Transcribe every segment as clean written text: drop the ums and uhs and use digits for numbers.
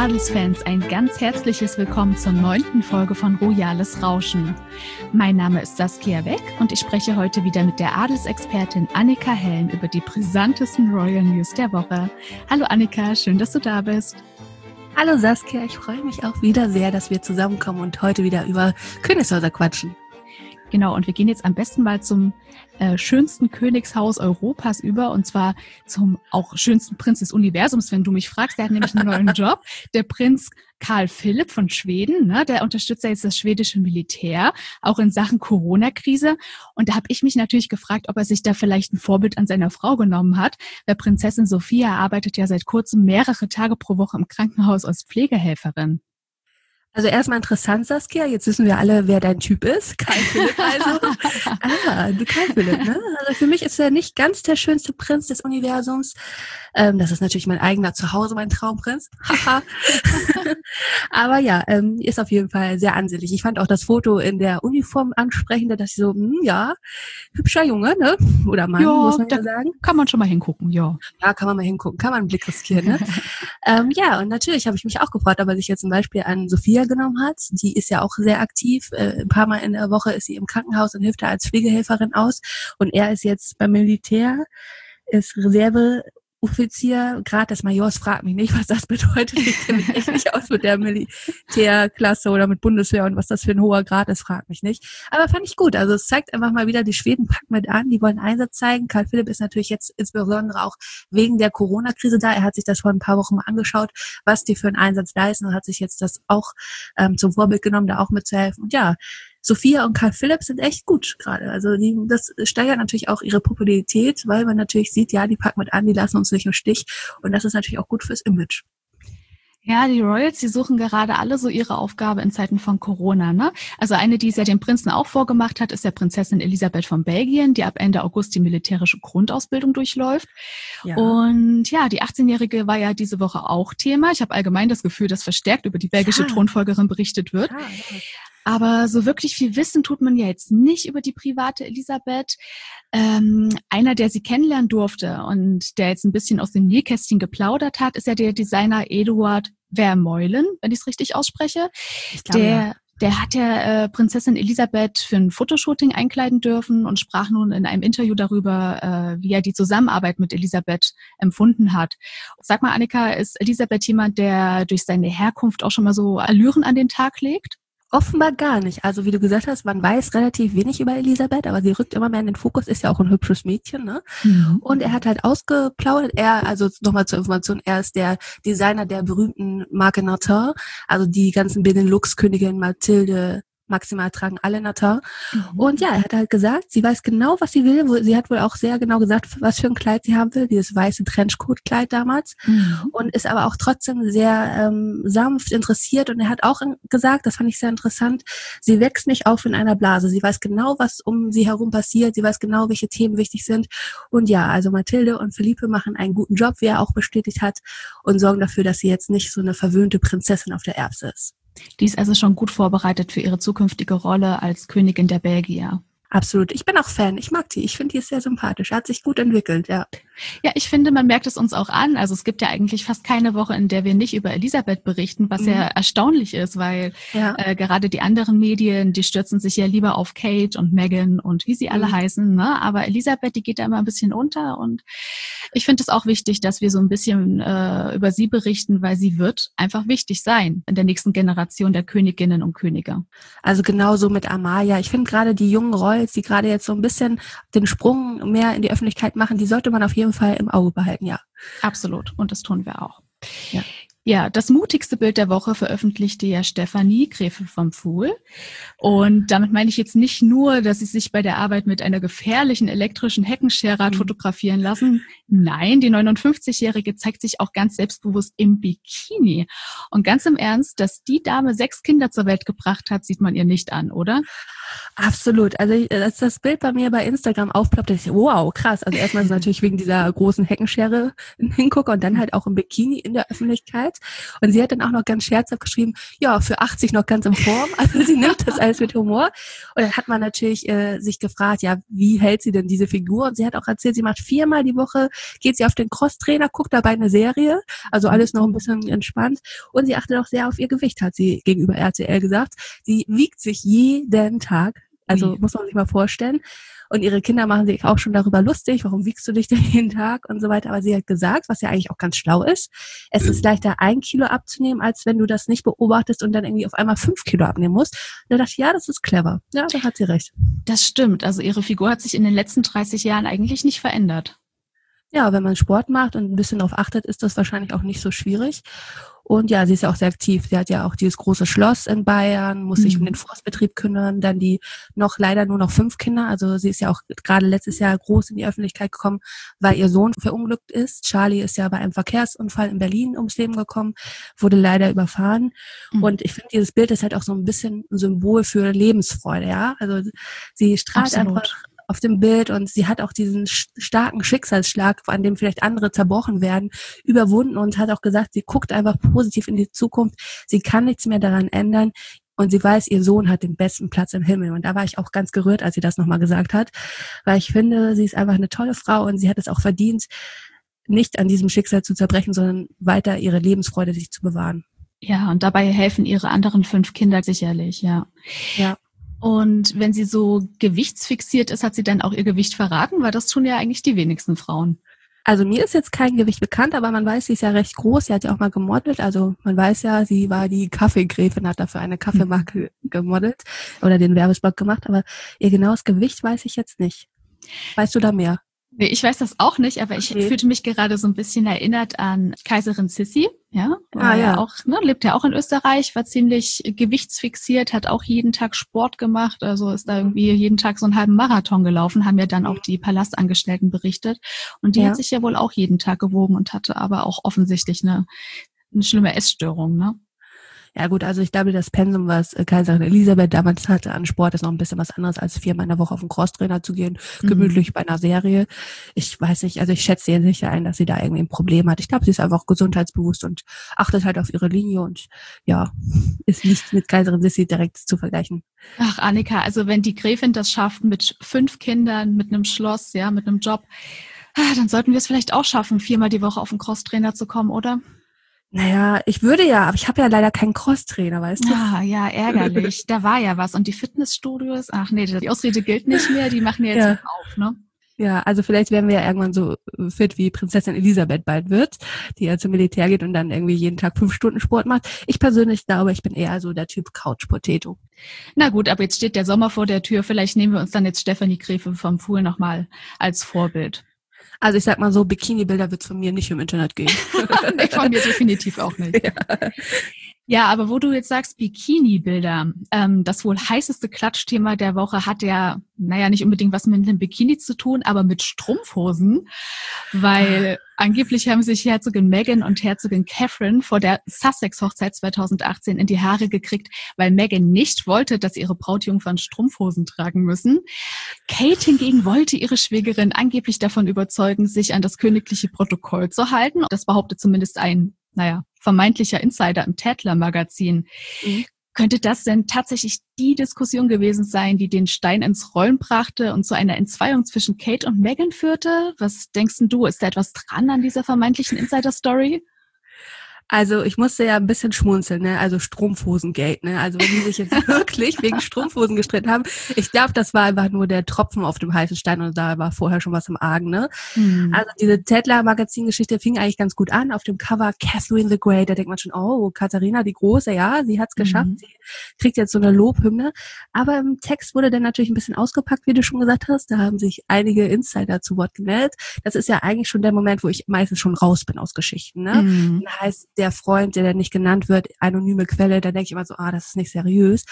Adelsfans ein ganz herzliches Willkommen zur 9. Folge von Royales Rauschen. Mein Name ist Saskia Weck und ich spreche heute wieder mit der Adelsexpertin Annika Helm über die brisantesten Royal News der Woche. Hallo Annika, schön, dass du da bist. Hallo Saskia, ich freue mich auch wieder sehr, dass wir zusammenkommen und heute wieder über Königshäuser quatschen. Genau, und wir gehen jetzt am besten mal zum schönsten Königshaus Europas über, und zwar zum auch schönsten Prinz des Universums, wenn du mich fragst. Der hat nämlich einen neuen Job. Der Prinz Carl Philipp von Schweden, ne, der unterstützt ja jetzt das schwedische Militär, auch in Sachen Corona-Krise. Und da habe ich mich natürlich gefragt, ob er sich da vielleicht ein Vorbild an seiner Frau genommen hat. Weil Prinzessin Sophia arbeitet ja seit kurzem mehrere Tage pro Woche im Krankenhaus als Pflegehelferin. Also erstmal interessant, Saskia, jetzt wissen wir alle, wer dein Typ ist. Carl Philipp also. Du Carl Philipp, ne? Also für mich ist er nicht ganz der schönste Prinz des Universums. Das ist natürlich mein eigener Zuhause, mein Traumprinz. Aber ja, ist auf jeden Fall sehr ansehnlich. Ich fand auch das Foto in der Uniform ansprechend, da dachte ich so, ja, hübscher Junge, ne? Oder Mann, ja, muss man ja sagen. Kann man schon mal hingucken, ja. Ja, kann man mal hingucken, kann man einen Blick riskieren, ne? Ja, und natürlich habe ich mich auch gefreut, ob er sich jetzt zum Beispiel an Sophia genommen hat. Die ist ja auch sehr aktiv. Ein paar Mal in der Woche ist sie im Krankenhaus und hilft da als Pflegehelferin aus. Und er ist jetzt beim Militär, ist Reserveoffizier, Grad des Majors, fragt mich nicht, was das bedeutet. Ich kenne mich echt nicht aus mit der Militärklasse oder mit Bundeswehr und was das für ein hoher Grad ist, fragt mich nicht. Aber fand ich gut. Also es zeigt einfach mal wieder, die Schweden packen mit an, die wollen Einsatz zeigen. Carl Philipp ist natürlich jetzt insbesondere auch wegen der Corona-Krise da. Er hat sich das vor ein paar Wochen mal angeschaut, was die für einen Einsatz leisten und hat sich jetzt das auch zum Vorbild genommen, da auch mitzuhelfen. Und ja, Sophia und Carl Philipp sind echt gut gerade. Also das steigert natürlich auch ihre Popularität, weil man natürlich sieht, ja, die packen mit an, die lassen uns nicht im Stich. Und das ist natürlich auch gut fürs Image. Ja, die Royals, die suchen gerade alle so ihre Aufgabe in Zeiten von Corona, ne? Also eine, die es ja dem Prinzen auch vorgemacht hat, ist ja Prinzessin Elisabeth von Belgien, die ab Ende August die militärische Grundausbildung durchläuft. Ja. Und ja, die 18-Jährige war ja diese Woche auch Thema. Ich habe allgemein das Gefühl, dass verstärkt über die belgische Thronfolgerin berichtet wird. Ja. Aber so wirklich viel wissen tut man ja jetzt nicht über die private Elisabeth. Einer, der sie kennenlernen durfte und der jetzt ein bisschen aus dem Nähkästchen geplaudert hat, ist ja der Designer Eduard Vermeulen, wenn ich es richtig ausspreche. Ich glaube, Der hat ja Prinzessin Elisabeth für ein Fotoshooting einkleiden dürfen und sprach nun in einem Interview darüber, wie er die Zusammenarbeit mit Elisabeth empfunden hat. Sag mal, Annika, ist Elisabeth jemand, der durch seine Herkunft auch schon mal so Allüren an den Tag legt? Offenbar gar nicht. Also wie du gesagt hast, man weiß relativ wenig über Elisabeth, aber sie rückt immer mehr in den Fokus, ist ja auch ein hübsches Mädchen, ne? Mhm. Und er hat halt ausgeplaudert, also nochmal zur Information, er ist der Designer der berühmten Marke Natin, also die ganzen Benelux-Königinnen Mathilde, Maxima tragen alle Natin. Mhm. Und ja, er hat halt gesagt, sie weiß genau, was sie will. Sie hat wohl auch sehr genau gesagt, was für ein Kleid sie haben will, dieses weiße Trenchcoat-Kleid damals. Mhm. Und ist aber auch trotzdem sehr sanft interessiert. Und er hat auch gesagt, das fand ich sehr interessant, sie wächst nicht auf in einer Blase. Sie weiß genau, was um sie herum passiert. Sie weiß genau, welche Themen wichtig sind. Und ja, also Mathilde und Philippe machen einen guten Job, wie er auch bestätigt hat, und sorgen dafür, dass sie jetzt nicht so eine verwöhnte Prinzessin auf der Erbse ist. Die ist also schon gut vorbereitet für ihre zukünftige Rolle als Königin der Belgier. Absolut. Ich bin auch Fan. Ich mag die. Ich finde, die ist sehr sympathisch. Hat sich gut entwickelt, ja. Ja, ich finde, man merkt es uns auch an. Also es gibt ja eigentlich fast keine Woche, in der wir nicht über Elisabeth berichten, was ja erstaunlich ist, weil gerade die anderen Medien, die stürzen sich ja lieber auf Kate und Meghan und wie sie alle heißen, ne? Aber Elisabeth, die geht da immer ein bisschen unter, und ich finde es auch wichtig, dass wir so ein bisschen über sie berichten, weil sie wird einfach wichtig sein in der nächsten Generation der Königinnen und Könige. Also genauso mit Amalia. Ich finde gerade die jungen Royals, die gerade jetzt so ein bisschen den Sprung mehr in die Öffentlichkeit machen, die sollte man auf jeden Fall im Auge behalten, ja. Absolut. Und das tun wir auch. Ja, das mutigste Bild der Woche veröffentlichte ja Stefanie, Gräfin vom Pfuhl. Und damit meine ich jetzt nicht nur, dass sie sich bei der Arbeit mit einer gefährlichen elektrischen Heckenschere hat fotografieren lassen. Nein, die 59-Jährige zeigt sich auch ganz selbstbewusst im Bikini. Und ganz im Ernst, dass die Dame 6 Kinder zur Welt gebracht hat, sieht man ihr nicht an, oder? Absolut. Also als das Bild bei mir bei Instagram aufploppte, ich wow, krass. Also erstmal natürlich wegen dieser großen Heckenschere hingucke und dann halt auch im Bikini in der Öffentlichkeit. Und sie hat dann auch noch ganz scherzhaft geschrieben, ja, für 80 noch ganz in Form. Also sie nimmt das alles mit Humor. Und dann hat man natürlich sich gefragt, ja, wie hält sie denn diese Figur? Und sie hat auch erzählt, sie macht 4-mal die Woche, geht sie auf den Crosstrainer, guckt dabei eine Serie. Also alles noch ein bisschen entspannt. Und sie achtet auch sehr auf ihr Gewicht, hat sie gegenüber RTL gesagt. Sie wiegt sich jeden Tag. Also muss man sich mal vorstellen. Und ihre Kinder machen sich auch schon darüber lustig, warum wiegst du dich denn jeden Tag und so weiter. Aber sie hat gesagt, was ja eigentlich auch ganz schlau ist, es ist leichter 1 Kilo abzunehmen, als wenn du das nicht beobachtest und dann irgendwie auf einmal 5 Kilo abnehmen musst. Und da dachte ich, ja, das ist clever. Ja, da hat sie recht. Das stimmt. Also ihre Figur hat sich in den letzten 30 Jahren eigentlich nicht verändert. Ja, wenn man Sport macht und ein bisschen darauf achtet, ist das wahrscheinlich auch nicht so schwierig. Und ja, sie ist ja auch sehr aktiv. Sie hat ja auch dieses große Schloss in Bayern, muss sich um den Forstbetrieb kümmern, dann die leider nur noch 5 Kinder. Also sie ist ja auch gerade letztes Jahr groß in die Öffentlichkeit gekommen, weil ihr Sohn verunglückt ist. Charlie ist ja bei einem Verkehrsunfall in Berlin ums Leben gekommen, wurde leider überfahren. Und ich finde, dieses Bild ist halt auch so ein bisschen ein Symbol für Lebensfreude, ja. Also sie strahlt einfach auf dem Bild und sie hat auch diesen starken Schicksalsschlag, an dem vielleicht andere zerbrochen werden, überwunden und hat auch gesagt, sie guckt einfach positiv in die Zukunft. Sie kann nichts mehr daran ändern und sie weiß, ihr Sohn hat den besten Platz im Himmel. Und da war ich auch ganz gerührt, als sie das nochmal gesagt hat, weil ich finde, sie ist einfach eine tolle Frau und sie hat es auch verdient, nicht an diesem Schicksal zu zerbrechen, sondern weiter ihre Lebensfreude sich zu bewahren. Ja, und dabei helfen ihre anderen 5 Kinder sicherlich, ja. Ja. Und wenn sie so gewichtsfixiert ist, hat sie dann auch ihr Gewicht verraten? Weil das tun ja eigentlich die wenigsten Frauen. Also mir ist jetzt kein Gewicht bekannt, aber man weiß, sie ist ja recht groß. Sie hat ja auch mal gemodelt. Also man weiß ja, sie war die Kaffeegräfin, hat dafür eine Kaffeemarke gemodelt oder den Werbespot gemacht. Aber ihr genaues Gewicht weiß ich jetzt nicht. Weißt du da mehr? Nee, ich weiß das auch nicht, aber ich fühlte mich gerade so ein bisschen erinnert an Kaiserin Sissi, ja. Ja. Auch, lebt ja auch in Österreich, war ziemlich gewichtsfixiert, hat auch jeden Tag Sport gemacht, also ist da irgendwie jeden Tag so einen halben Marathon gelaufen, haben ja dann auch die Palastangestellten berichtet. Und die hat sich ja wohl auch jeden Tag gewogen und hatte aber auch offensichtlich eine schlimme Essstörung, ne? Ja gut, also ich glaube, das Pensum, was Kaiserin Elisabeth damals hatte an Sport, ist noch ein bisschen was anderes, als 4-mal in der Woche auf den Crosstrainer zu gehen, gemütlich bei einer Serie. Ich weiß nicht, also ich schätze ihr sicher ein, dass sie da irgendwie ein Problem hat. Ich glaube, sie ist einfach gesundheitsbewusst und achtet halt auf ihre Linie und ja, ist nicht mit Kaiserin Sissi direkt zu vergleichen. Ach, Annika, also wenn die Gräfin das schafft mit 5 Kindern, mit einem Schloss, ja, mit einem Job, dann sollten wir es vielleicht auch schaffen, 4-mal die Woche auf den Crosstrainer zu kommen, oder? Naja, ich würde ja, aber ich habe ja leider keinen Crosstrainer, weißt du? Ah, ja, ärgerlich. Da war ja was. Und die Fitnessstudios, ach nee, die Ausrede gilt nicht mehr, die machen ja jetzt auf, ne? Ja, also vielleicht werden wir ja irgendwann so fit, wie Prinzessin Elisabeth bald wird, die ja zum Militär geht und dann irgendwie jeden Tag 5 Stunden Sport macht. Ich persönlich glaube, ich bin eher so der Typ Couch Potato. Na gut, aber jetzt steht der Sommer vor der Tür. Vielleicht nehmen wir uns dann jetzt Stefanie Gräfe vom Pfuhl nochmal als Vorbild. Also ich sag mal so, Bikini-Bilder wird's von mir nicht im Internet geben. Nee, von mir definitiv auch nicht. Ja, aber wo du jetzt sagst, Bikini-Bilder, das wohl heißeste Klatschthema der Woche hat ja, nicht unbedingt was mit einem Bikini zu tun, aber mit Strumpfhosen, weil angeblich haben sich Herzogin Meghan und Herzogin Catherine vor der Sussex-Hochzeit 2018 in die Haare gekriegt, weil Meghan nicht wollte, dass ihre Brautjungfern Strumpfhosen tragen müssen. Kate hingegen wollte ihre Schwägerin angeblich davon überzeugen, sich an das königliche Protokoll zu halten. Das behauptet zumindest ein vermeintlicher Insider im Tatler-Magazin. Könnte das denn tatsächlich die Diskussion gewesen sein, die den Stein ins Rollen brachte und zu einer Entzweiung zwischen Kate und Meghan führte? Was denkst denn du? Ist da etwas dran an dieser vermeintlichen Insider-Story? Also ich musste ja ein bisschen schmunzeln, ne? Also Strumpfhosengate, ne? Also wenn die sich jetzt wirklich wegen Strumpfhosen gestritten haben, ich glaube, das war einfach nur der Tropfen auf dem heißen Stein und da war vorher schon was im Argen, ne? Also diese Tatler-Magazin-Geschichte fing eigentlich ganz gut an. Auf dem Cover Catherine the Great, da denkt man schon, oh, Katharina die Große, ja, sie hat's geschafft, sie kriegt jetzt so eine Lobhymne. Aber im Text wurde dann natürlich ein bisschen ausgepackt, wie du schon gesagt hast. Da haben sich einige Insider zu Wort gemeldet. Das ist ja eigentlich schon der Moment, wo ich meistens schon raus bin aus Geschichten, ne? Das heißt, der Freund, der nicht genannt wird, anonyme Quelle, da denke ich immer so, das ist nicht seriös.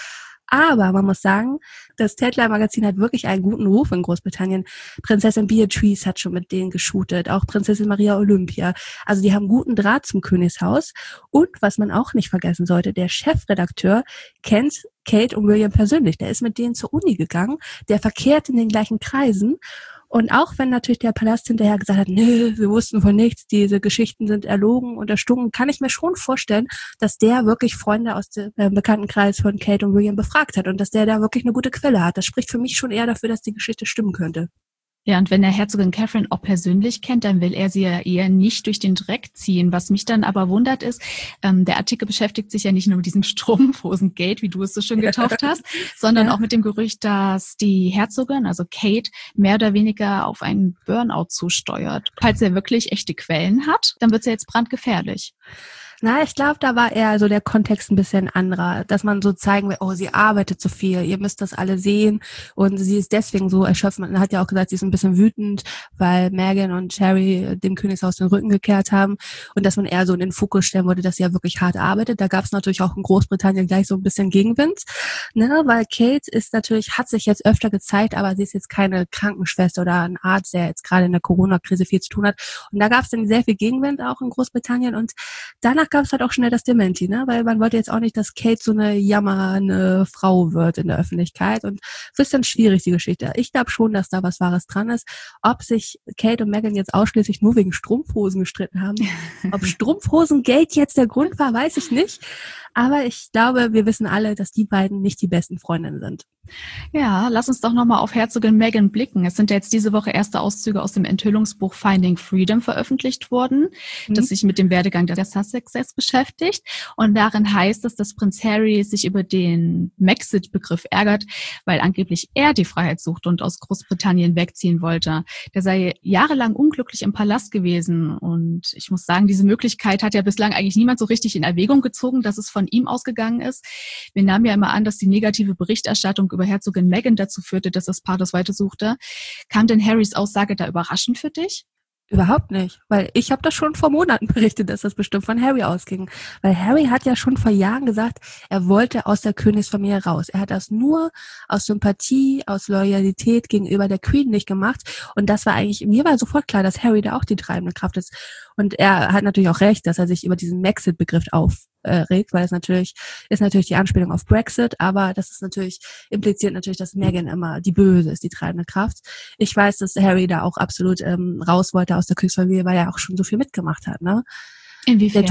Aber man muss sagen, das Tatler-Magazin hat wirklich einen guten Ruf in Großbritannien. Prinzessin Beatrice hat schon mit denen geshootet, auch Prinzessin Maria Olympia. Also die haben guten Draht zum Königshaus. Und was man auch nicht vergessen sollte, der Chefredakteur kennt Kate und William persönlich. Der ist mit denen zur Uni gegangen, der verkehrt in den gleichen Kreisen. Und auch wenn natürlich der Palast hinterher gesagt hat, nö, wir wussten von nichts, diese Geschichten sind erlogen und erstunken, kann ich mir schon vorstellen, dass der wirklich Freunde aus dem Bekanntenkreis von Kate und William befragt hat und dass der da wirklich eine gute Quelle hat. Das spricht für mich schon eher dafür, dass die Geschichte stimmen könnte. Ja, und wenn er Herzogin Catherine auch persönlich kennt, dann will er sie ja eher nicht durch den Dreck ziehen. Was mich dann aber wundert ist, der Artikel beschäftigt sich ja nicht nur mit diesem Strumpfhosengate, wie du es so schön getauft hast, sondern auch mit dem Gerücht, dass die Herzogin, also Kate, mehr oder weniger auf einen Burnout zusteuert. Falls er wirklich echte Quellen hat, dann wird es ja jetzt brandgefährlich. Na, ich glaube, da war eher so der Kontext ein bisschen anderer, dass man so zeigen will, oh, sie arbeitet so viel, ihr müsst das alle sehen und sie ist deswegen so erschöpft. Man hat ja auch gesagt, sie ist ein bisschen wütend, weil Meghan und Harry dem Königshaus den Rücken gekehrt haben und dass man eher so in den Fokus stellen wollte, dass sie ja wirklich hart arbeitet. Da gab es natürlich auch in Großbritannien gleich so ein bisschen Gegenwind, ne, weil Kate ist natürlich, hat sich jetzt öfter gezeigt, aber sie ist jetzt keine Krankenschwester oder ein Arzt, der jetzt gerade in der Corona-Krise viel zu tun hat. Und da gab es dann sehr viel Gegenwind auch in Großbritannien und danach gab es halt auch schnell das Dementi, ne? Weil man wollte jetzt auch nicht, dass Kate so eine jammernde Frau wird in der Öffentlichkeit und es ist dann schwierig, die Geschichte. Ich glaube schon, dass da was Wahres dran ist. Ob sich Kate und Meghan jetzt ausschließlich nur wegen Strumpfhosen gestritten haben, ob Strumpfhosengate jetzt der Grund war, weiß ich nicht. Aber ich glaube, wir wissen alle, dass die beiden nicht die besten Freundinnen sind. Ja, lass uns doch nochmal auf Herzogin Meghan blicken. Es sind ja jetzt diese Woche erste Auszüge aus dem Enthüllungsbuch Finding Freedom veröffentlicht worden, das sich mit dem Werdegang der Sussexes beschäftigt. Und darin heißt es, dass Prinz Harry sich über den Maxit-Begriff ärgert, weil angeblich er die Freiheit sucht und aus Großbritannien wegziehen wollte. Der sei jahrelang unglücklich im Palast gewesen. Und ich muss sagen, diese Möglichkeit hat ja bislang eigentlich niemand so richtig in Erwägung gezogen, dass es von ihm ausgegangen ist. Wir nahmen ja immer an, dass die negative Berichterstattung über Herzogin Meghan dazu führte, dass das Paar das weiter suchte. Kam denn Harrys Aussage da überraschend für dich? Überhaupt nicht, weil ich habe das schon vor Monaten berichtet, dass das bestimmt von Harry ausging. Weil Harry hat ja schon vor Jahren gesagt, er wollte aus der Königsfamilie raus. Er hat das nur aus Sympathie, aus Loyalität gegenüber der Queen nicht gemacht. Und das war eigentlich, mir war sofort klar, dass Harry da auch die treibende Kraft ist. Und er hat natürlich auch recht, dass er sich über diesen Maxit-Begriff aufregt, weil es natürlich die Anspielung auf Brexit, aber das ist natürlich, impliziert natürlich, dass Meghan immer die Böse ist, die treibende Kraft. Ich weiß, dass Harry da auch absolut raus wollte aus der Königsfamilie, weil er auch schon so viel mitgemacht hat, ne? Inwiefern?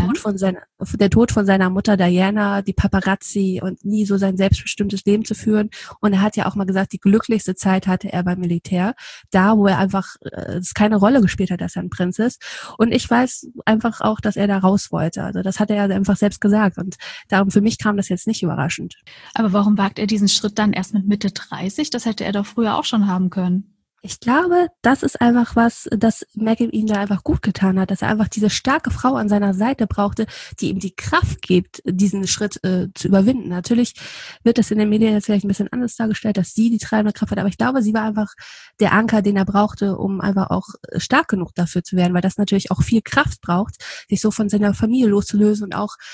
Der Tod von seiner Mutter Diana, die Paparazzi und nie so sein selbstbestimmtes Leben zu führen. Und er hat ja auch mal gesagt, die glücklichste Zeit hatte er beim Militär, da wo er einfach es keine Rolle gespielt hat, dass er ein Prinz ist. Und ich weiß einfach auch, dass er da raus wollte. Also das hat er ja einfach selbst gesagt. Und darum für mich kam das jetzt nicht überraschend. Aber warum wagt er diesen Schritt dann erst mit Mitte 30? Das hätte er doch früher auch schon haben können. Ich glaube, das ist einfach was, dass Meghan ihm da einfach gut getan hat, dass er einfach diese starke Frau an seiner Seite brauchte, die ihm die Kraft gibt, diesen Schritt zu überwinden. Natürlich wird das in den Medien jetzt vielleicht ein bisschen anders dargestellt, dass sie die treibende Kraft hat, aber ich glaube, sie war einfach der Anker, den er brauchte, um einfach auch stark genug dafür zu werden, weil das natürlich auch viel Kraft braucht, sich so von seiner Familie loszulösen und auch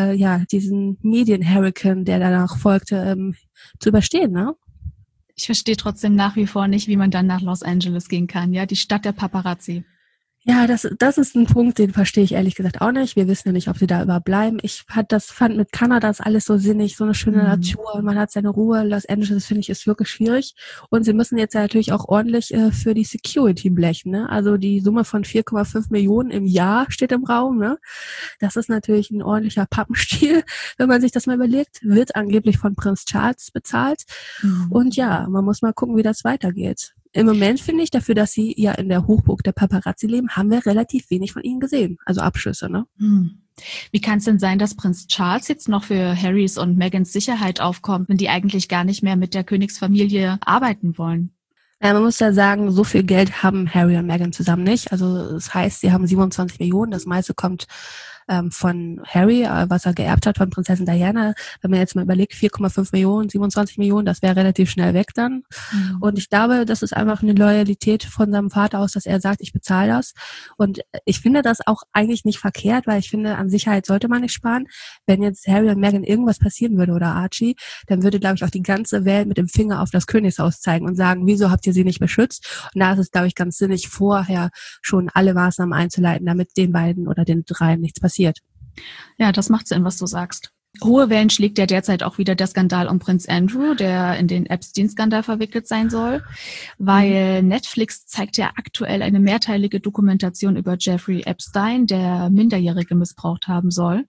diesen Medien-Hurricane, der danach folgte, zu überstehen, ne? Ich verstehe trotzdem nach wie vor nicht, wie man dann nach Los Angeles gehen kann, ja, die Stadt der Paparazzi. Ja, das ist ein Punkt, den verstehe ich ehrlich gesagt auch nicht. Wir wissen ja nicht, ob sie da überbleiben. Fand mit Kanada ist alles so sinnig, so eine schöne Natur und man hat seine Ruhe. Los Angeles, finde ich, ist wirklich schwierig. Und sie müssen jetzt ja natürlich auch ordentlich für die Security blechen, ne? Also die Summe von 4,5 Millionen im Jahr steht im Raum, ne? Das ist natürlich ein ordentlicher Pappenstiel, wenn man sich das mal überlegt. Wird angeblich von Prinz Charles bezahlt. Und ja, man muss mal gucken, wie das weitergeht. Im Moment finde ich, dafür, dass sie ja in der Hochburg der Paparazzi leben, haben wir relativ wenig von ihnen gesehen. Also Abschüsse, ne? Wie kann es denn sein, dass Prinz Charles jetzt noch für Harrys und Meghans Sicherheit aufkommt, wenn die eigentlich gar nicht mehr mit der Königsfamilie arbeiten wollen? Ja, man muss ja sagen, so viel Geld haben Harry und Meghan zusammen nicht. Also das heißt, sie haben 27 Millionen. Das meiste kommt von Harry, was er geerbt hat von Prinzessin Diana. Wenn man jetzt mal überlegt, 4,5 Millionen, 27 Millionen, das wäre relativ schnell weg dann. Mhm. Und ich glaube, das ist einfach eine Loyalität von seinem Vater aus, dass er sagt, ich bezahle das. Und ich finde das auch eigentlich nicht verkehrt, weil ich finde, an Sicherheit sollte man nicht sparen. Wenn jetzt Harry und Meghan irgendwas passieren würde oder Archie, dann würde, glaube ich, auch die ganze Welt mit dem Finger auf das Königshaus zeigen und sagen, wieso habt ihr sie nicht beschützt? Und da ist es, glaube ich, ganz sinnig, vorher schon alle Maßnahmen einzuleiten, damit den beiden oder den dreien nichts passiert. Ja, das macht Sinn, was du sagst. Hohe Wellen schlägt ja derzeit auch wieder der Skandal um Prinz Andrew, der in den Epstein-Skandal verwickelt sein soll, weil Netflix zeigt ja aktuell eine mehrteilige Dokumentation über Jeffrey Epstein, der Minderjährige missbraucht haben soll.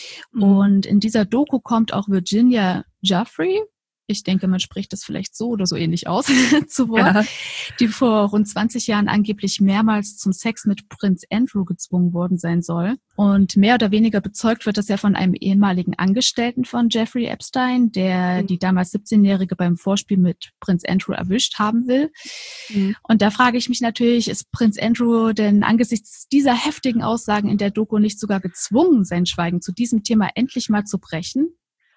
Und in dieser Doku kommt auch Virginia Giuffre, ich denke, man spricht das vielleicht so oder so ähnlich aus, zu Wort, ja, die vor rund 20 Jahren angeblich mehrmals zum Sex mit Prinz Andrew gezwungen worden sein soll. Und mehr oder weniger bezeugt wird das ja von einem ehemaligen Angestellten von Jeffrey Epstein, der die damals 17-Jährige beim Vorspiel mit Prinz Andrew erwischt haben will. Und da frage ich mich natürlich, ist Prinz Andrew denn angesichts dieser heftigen Aussagen in der Doku nicht sogar gezwungen, sein Schweigen zu diesem Thema endlich mal zu brechen?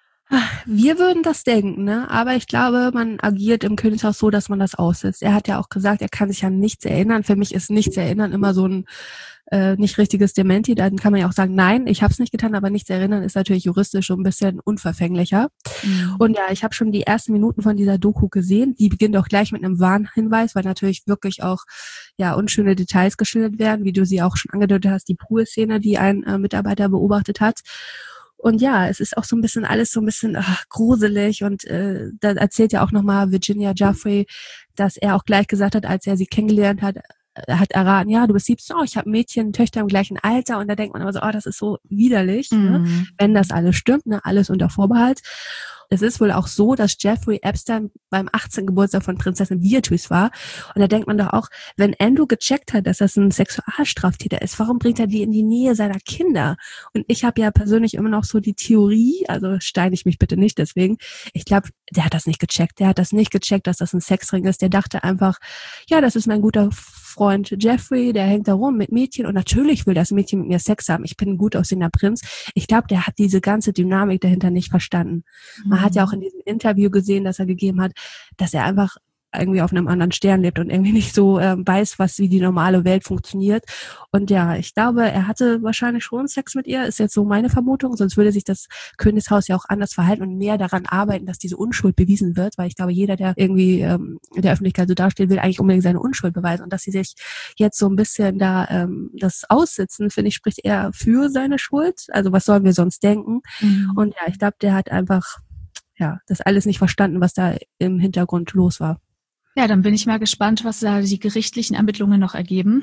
Wir würden das denken, ne? Aber ich glaube, man agiert im Königshaus so, dass man das aussitzt. Er hat ja auch gesagt, er kann sich an nichts erinnern. Für mich ist nichts erinnern immer so ein nicht richtiges Dementi. Dann kann man ja auch sagen, nein, ich habe es nicht getan, aber nichts erinnern ist natürlich juristisch so ein bisschen unverfänglicher. Und ja, ich habe schon die ersten Minuten von dieser Doku gesehen. Die beginnt auch gleich mit einem Warnhinweis, weil natürlich wirklich auch ja unschöne Details geschildert werden, wie du sie auch schon angedeutet hast, die Pool-Szene, die ein Mitarbeiter beobachtet hat. Und ja, es ist auch so ein bisschen alles so ein bisschen gruselig und da erzählt ja auch nochmal Virginia Giuffre, dass er auch gleich gesagt hat, als er sie kennengelernt hat, hat erraten, ja, du bist 17, ich habe Mädchen, Töchter im gleichen Alter und da denkt man aber so, das ist so widerlich, ne? Wenn das alles stimmt, ne? Alles unter Vorbehalt. Es ist wohl auch so, dass Jeffrey Epstein beim 18. Geburtstag von Prinzessin Beatrice war. Und da denkt man doch auch, wenn Andrew gecheckt hat, dass das ein Sexualstraftäter ist, warum bringt er die in die Nähe seiner Kinder? Und ich habe ja persönlich immer noch so die Theorie, also steine ich mich bitte nicht deswegen, ich glaube, der hat das nicht gecheckt. Der hat das nicht gecheckt, dass das ein Sexring ist. Der dachte einfach, ja, das ist mein guter Freund Jeffrey, der hängt da rum mit Mädchen und natürlich will das Mädchen mit mir Sex haben. Ich bin ein gut aussehender Prinz. Ich glaube, der hat diese ganze Dynamik dahinter nicht verstanden. Man hat ja auch in diesem Interview gesehen, das er gegeben hat, dass er einfach irgendwie auf einem anderen Stern lebt und irgendwie nicht so weiß, wie die normale Welt funktioniert. Und ja, ich glaube, er hatte wahrscheinlich schon Sex mit ihr, ist jetzt so meine Vermutung, sonst würde sich das Königshaus ja auch anders verhalten und mehr daran arbeiten, dass diese Unschuld bewiesen wird, weil ich glaube, jeder, der irgendwie in der Öffentlichkeit so dasteht, will eigentlich unbedingt seine Unschuld beweisen. Und dass sie sich jetzt so ein bisschen da das aussitzen, finde ich, spricht eher für seine Schuld. Also was sollen wir sonst denken? Und ja, ich glaube, der hat einfach das alles nicht verstanden, was da im Hintergrund los war. Ja, dann bin ich mal gespannt, was da die gerichtlichen Ermittlungen noch ergeben.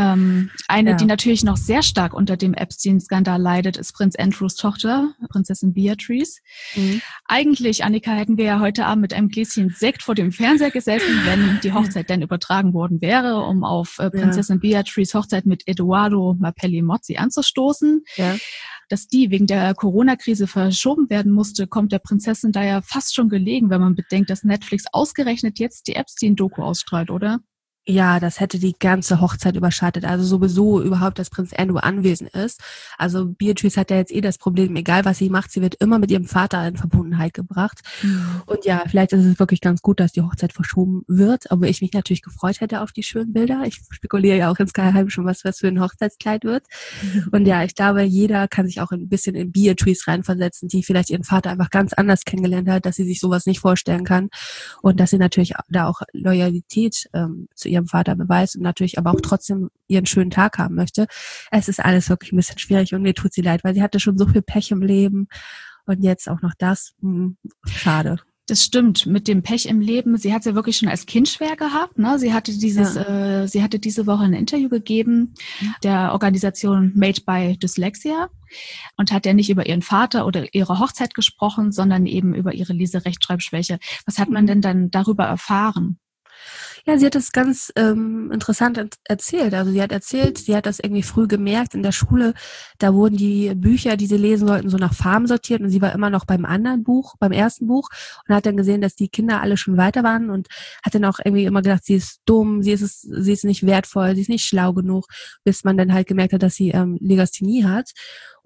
Die natürlich noch sehr stark unter dem Epstein-Skandal leidet, ist Prinz Andrews Tochter, Prinzessin Beatrice. Eigentlich, Annika, hätten wir ja heute Abend mit einem Gläschen Sekt vor dem Fernseher gesessen, wenn die Hochzeit denn übertragen worden wäre, um auf Prinzessin Beatrice Hochzeit mit Edoardo Mapelli-Mozzi anzustoßen. Ja. Dass die wegen der Corona-Krise verschoben werden musste, kommt der Prinzessin da ja fast schon gelegen, wenn man bedenkt, dass Netflix ausgerechnet jetzt die Epstein-Doku ausstrahlt, oder? Ja, das hätte die ganze Hochzeit überschattet. Also sowieso überhaupt, dass Prinz Andrew anwesend ist. Also Beatrice hat ja jetzt das Problem, egal was sie macht, sie wird immer mit ihrem Vater in Verbundenheit gebracht. Und ja, vielleicht ist es wirklich ganz gut, dass die Hochzeit verschoben wird, obwohl ich mich natürlich gefreut hätte auf die schönen Bilder. Ich spekuliere ja auch insgeheim schon, was für ein Hochzeitskleid wird. Und ja, ich glaube, jeder kann sich auch ein bisschen in Beatrice reinversetzen, die vielleicht ihren Vater einfach ganz anders kennengelernt hat, dass sie sich sowas nicht vorstellen kann und dass sie natürlich da auch Loyalität zu ihrem Vater beweist und natürlich aber auch trotzdem ihren schönen Tag haben möchte. Es ist alles wirklich ein bisschen schwierig und mir tut sie leid, weil sie hatte schon so viel Pech im Leben und jetzt auch noch das. Schade. Das stimmt, mit dem Pech im Leben. Sie hat es ja wirklich schon als Kind schwer gehabt. Ne? Sie hatte diese Woche ein Interview gegeben der Organisation Made by Dyslexia und hat ja nicht über ihren Vater oder ihre Hochzeit gesprochen, sondern eben über ihre Lese-Rechtschreibschwäche. Was hat man denn dann darüber erfahren? Ja, sie hat das ganz interessant erzählt. Also sie hat erzählt, sie hat das irgendwie früh gemerkt in der Schule. Da wurden die Bücher, die sie lesen sollten, so nach Farben sortiert und sie war immer noch beim ersten Buch und hat dann gesehen, dass die Kinder alle schon weiter waren und hat dann auch irgendwie immer gedacht, sie ist dumm, sie ist nicht wertvoll, sie ist nicht schlau genug, bis man dann halt gemerkt hat, dass sie Legasthenie hat.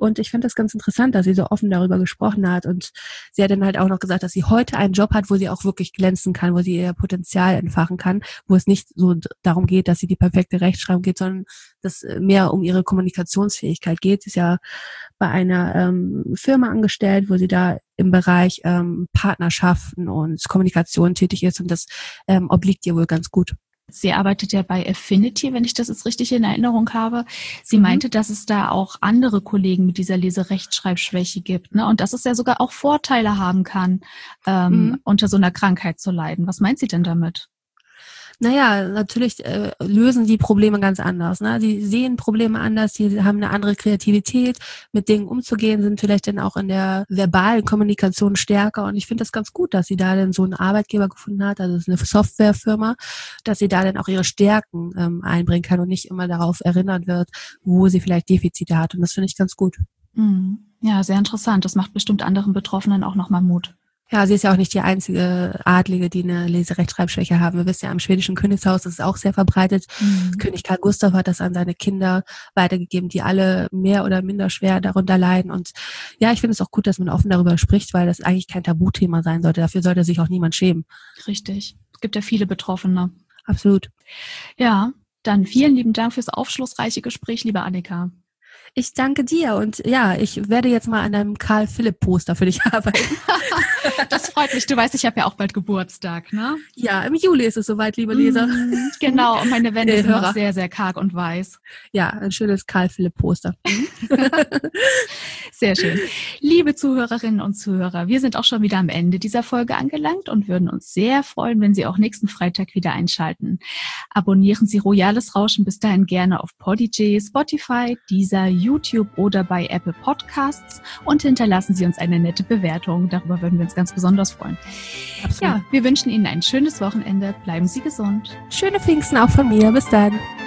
Und ich fand das ganz interessant, dass sie so offen darüber gesprochen hat. Und sie hat dann halt auch noch gesagt, dass sie heute einen Job hat, wo sie auch wirklich glänzen kann, wo sie ihr Potenzial entfachen kann, wo es nicht so darum geht, dass sie die perfekte Rechtschreibung geht, sondern dass mehr um ihre Kommunikationsfähigkeit geht. Sie ist ja bei einer Firma angestellt, wo sie da im Bereich Partnerschaften und Kommunikation tätig ist und das obliegt ihr wohl ganz gut. Sie arbeitet ja bei Affinity, wenn ich das jetzt richtig in Erinnerung habe. Sie meinte, dass es da auch andere Kollegen mit dieser Leserechtschreibschwäche gibt, ne? Und dass es ja sogar auch Vorteile haben kann, unter so einer Krankheit zu leiden. Was meint sie denn damit? Naja, natürlich lösen die Probleme ganz anders. Ne? Die sehen Probleme anders, die haben eine andere Kreativität, mit Dingen umzugehen, sind vielleicht dann auch in der verbalen Kommunikation stärker. Und ich finde das ganz gut, dass sie da dann so einen Arbeitgeber gefunden hat, also es ist eine Softwarefirma, dass sie da dann auch ihre Stärken einbringen kann und nicht immer darauf erinnert wird, wo sie vielleicht Defizite hat. Und das finde ich ganz gut. Ja, sehr interessant. Das macht bestimmt anderen Betroffenen auch nochmal Mut. Ja, sie ist ja auch nicht die einzige Adlige, die eine Leserechtschreibschwäche haben. Wir wissen ja, im schwedischen Königshaus ist es auch sehr verbreitet. König Karl Gustav hat das an seine Kinder weitergegeben, die alle mehr oder minder schwer darunter leiden. Und ja, ich finde es auch gut, dass man offen darüber spricht, weil das eigentlich kein Tabuthema sein sollte. Dafür sollte sich auch niemand schämen. Richtig. Es gibt ja viele Betroffene. Absolut. Ja, dann vielen lieben Dank fürs aufschlussreiche Gespräch, liebe Annika. Ich danke dir und ja, ich werde jetzt mal an einem Karl-Philipp-Poster für dich arbeiten. Das freut mich. Du weißt, ich habe ja auch bald Geburtstag, ne? Ja, im Juli ist es soweit, liebe Leser. Genau, und meine Wände sind noch sehr, sehr karg und weiß. Ja, ein schönes Karl-Philipp-Poster. Sehr schön. Liebe Zuhörerinnen und Zuhörer, wir sind auch schon wieder am Ende dieser Folge angelangt und würden uns sehr freuen, wenn Sie auch nächsten Freitag wieder einschalten. Abonnieren Sie Royales Rauschen bis dahin gerne auf Podigy, Spotify, Deezer, YouTube oder bei Apple Podcasts und hinterlassen Sie uns eine nette Bewertung. Darüber würden wir uns ganz besonders freuen. Absolut. Ja, wir wünschen Ihnen ein schönes Wochenende. Bleiben Sie gesund. Schöne Pfingsten auch von mir. Bis dann.